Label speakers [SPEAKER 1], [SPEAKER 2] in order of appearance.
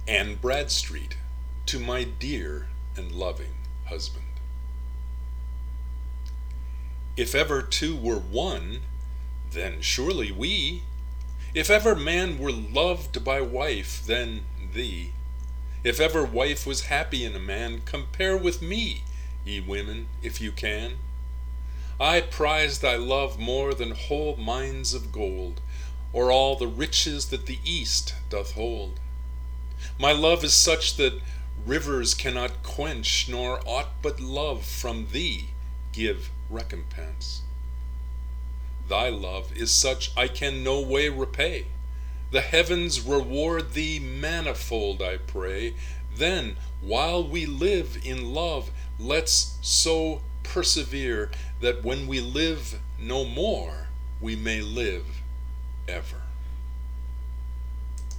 [SPEAKER 1] Anne Bradstreet, to my dear and loving husband. If ever two were one, then surely we. If ever man were loved by wife, then thee. If ever wife was happy in a man, compare with me, ye women, if you can. I prize thy love more than whole mines of gold, or all the riches that the East doth hold. My love is such that rivers cannot quench, nor aught but love from thee give recompense. Thy love is such I can no way repay. The heavens reward thee manifold, I pray. Then, while we live in love, let's so persevere that when we live no more, we may live ever.